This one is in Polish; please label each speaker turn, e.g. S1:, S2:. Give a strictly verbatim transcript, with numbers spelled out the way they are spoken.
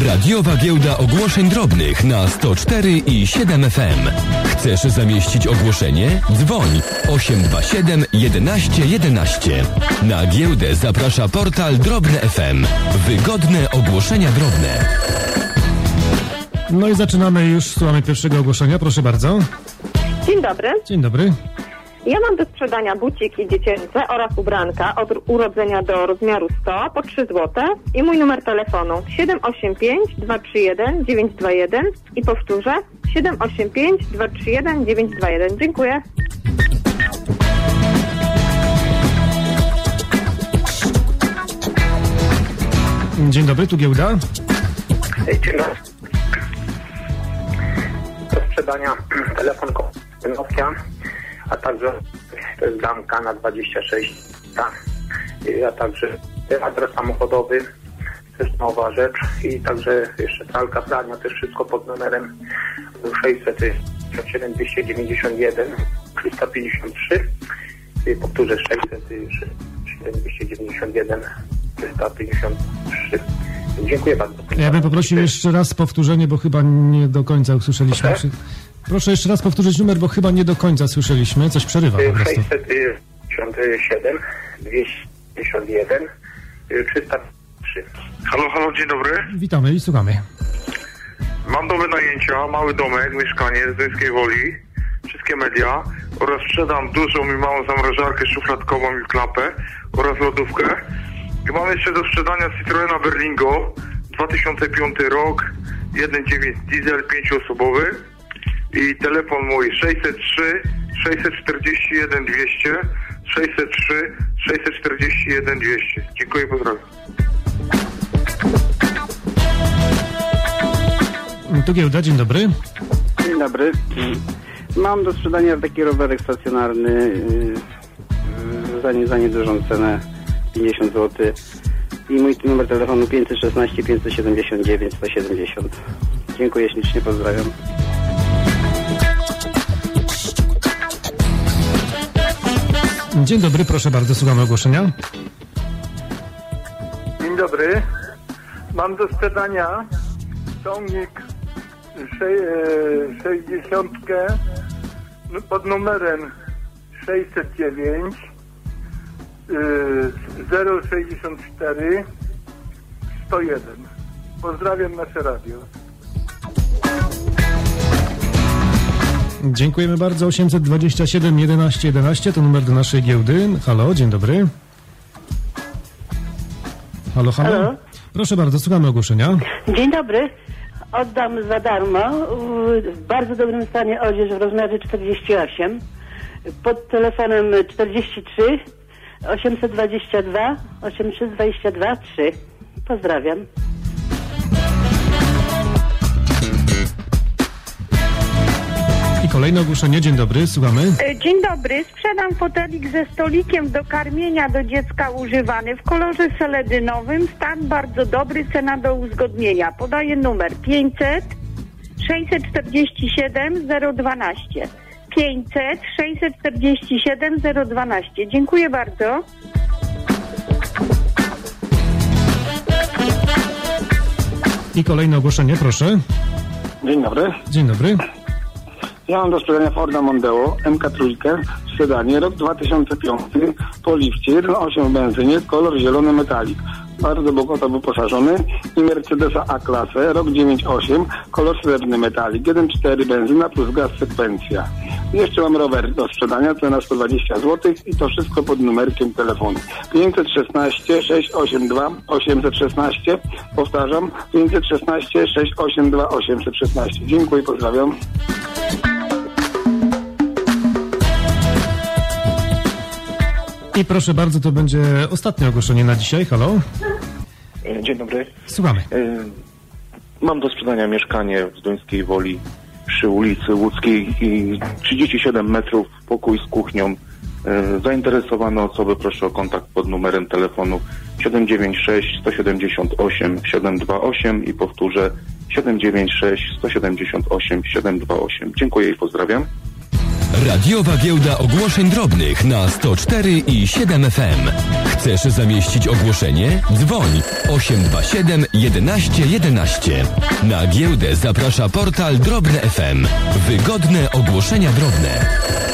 S1: Radiowa Giełda Ogłoszeń Drobnych na sto cztery i siedem F M. Chcesz zamieścić ogłoszenie? Dzwoń osiem dwa siedem jedenaście jedenaście. Na giełdę zaprasza portal Drobne F M. Wygodne ogłoszenia drobne.
S2: No i zaczynamy już, słuchamy pierwszego ogłoszenia, proszę bardzo.
S3: Dzień dobry.
S2: Dzień dobry.
S3: Ja mam do sprzedania buciki dziecięce oraz ubranka od urodzenia do rozmiaru sto po trzy złote i mój numer telefonu siedem osiem pięć dwa trzy jeden dziewięć dwa jeden i powtórzę siedem osiem pięć dwa trzy jeden dziewięć dwa jeden. Dziękuję.
S2: Dzień dobry, tu giełda.
S4: Dzień dobry. Do sprzedania telefon Nokia, a także to jest damka na dwadzieścia sześć, tak, a także adres samochodowy, to jest nowa rzecz i także jeszcze pralka, pralnia, też wszystko pod numerem sześćset siedem dwieście dziewięćdziesiąt jeden trzysta pięćdziesiąt trzy, powtórzę sześćset siedem dwieście dziewięćdziesiąt jeden trzysta pięćdziesiąt trzy. Dziękuję bardzo.
S2: Ja bym poprosił jeszcze raz powtórzenie, bo chyba nie do końca usłyszeliśmy. Proszę, Proszę jeszcze raz powtórzyć numer, bo chyba nie do końca słyszeliśmy. Coś przerywa po prostu.
S4: sześćset pięćdziesiąt siedem dwieście pięćdziesiąt jeden trzysta trzy.
S5: Halo, halo, dzień dobry.
S2: Witamy i słuchamy.
S5: Mam do wynajęcia mały domek, mieszkanie z Zduńskiej Woli, wszystkie media oraz sprzedam dużą i małą zamrażarkę szufladkową i klapę oraz lodówkę. I mam jeszcze do sprzedania Citroena Berlingo, dwa tysiące piąty rok, jeden przecinek dziewięć diesel, pięcioosobowy i telefon mój sześćset trzy sześćset czterdzieści jeden dwieście, sześćset trzy sześćset czterdzieści jeden dwieście. Dziękuję, pozdrawiam.
S2: Tu giełda, dzień dobry.
S6: Dzień dobry. Mam do sprzedania taki rowerek stacjonarny za, nie, za niedużą cenę pięćdziesiąt złotych i mój numer telefonu pięćset szesnaście pięćset siedemdziesiąt dziewięć sto siedemdziesiąt. Dziękuję ślicznie, pozdrawiam.
S2: Dzień dobry, proszę bardzo, słuchamy ogłoszenia.
S7: Dzień dobry. Mam do sprzedania ciągnik sześćdziesiąt pod numerem sześćset dziewięć zero sześćdziesiąt cztery sto jeden. Pozdrawiam nasze radio.
S2: Dziękujemy bardzo. osiemset dwadzieścia siedem jedenaście jedenaście to numer do naszej giełdy. Halo, dzień dobry. Halo, halo.
S8: Halo.
S2: Proszę bardzo, słuchamy ogłoszenia.
S8: Dzień dobry. Oddam za darmo w bardzo dobrym stanie odzież w rozmiarze czterdzieści osiem pod telefonem czterdzieści trzy osiemset dwadzieścia dwa osiemset dwadzieścia dwa trzy. Pozdrawiam.
S2: I kolejne ogłoszenie. Dzień dobry, słuchamy.
S3: Dzień dobry. Sprzedam fotelik ze stolikiem do karmienia do dziecka używany w kolorze seledynowym. Stan bardzo dobry, cena do uzgodnienia. Podaję numer pięćset sześćset czterdzieści siedem zero dwanaście. pięćset sześćset czterdzieści siedem zero dwanaście. Dziękuję bardzo.
S2: I kolejne ogłoszenie, proszę.
S6: Dzień dobry.
S2: Dzień dobry.
S6: Ja mam do sprzedania Forda Mondeo M K trzy w sedanie, rok dwa tysiące piąty, po lifcie, jeden przecinek osiem w benzynie, kolor zielony metalik. Bardzo bogato wyposażony i Mercedesa A-klasę, rok dziewięć osiem, kolor srebrny metalik, jeden przecinek cztery benzyna plus gaz sekwencja. Jeszcze mam rower do sprzedania, cena sto dwadzieścia złotych i to wszystko pod numerkiem telefonu. pięćset szesnaście sześćset osiemdziesiąt dwa osiemset szesnaście, powtarzam, pięćset szesnaście sześćset osiemdziesiąt dwa osiemset szesnaście. Dziękuję, pozdrawiam.
S2: I proszę bardzo, to będzie ostatnie ogłoszenie na dzisiaj. Halo?
S9: Dzień dobry.
S2: Słuchamy.
S9: Mam do sprzedania mieszkanie w Zduńskiej Woli przy ulicy Łódzkiej i trzydzieści siedem metrów, pokój z kuchnią. Zainteresowane osoby proszę o kontakt pod numerem telefonu siedem dziewięć sześć sto siedemdziesiąt osiem siedem dwa osiem i powtórzę siedem dziewięć sześć sto siedemdziesiąt osiem siedem dwa osiem. Dziękuję i pozdrawiam.
S1: Radiowa giełda ogłoszeń drobnych na sto cztery i siedem F M. Chcesz zamieścić ogłoszenie? Dzwoń osiem dwa siedem jedenaście jedenaście. Na giełdę zaprasza portal Drobne F M. Wygodne ogłoszenia drobne.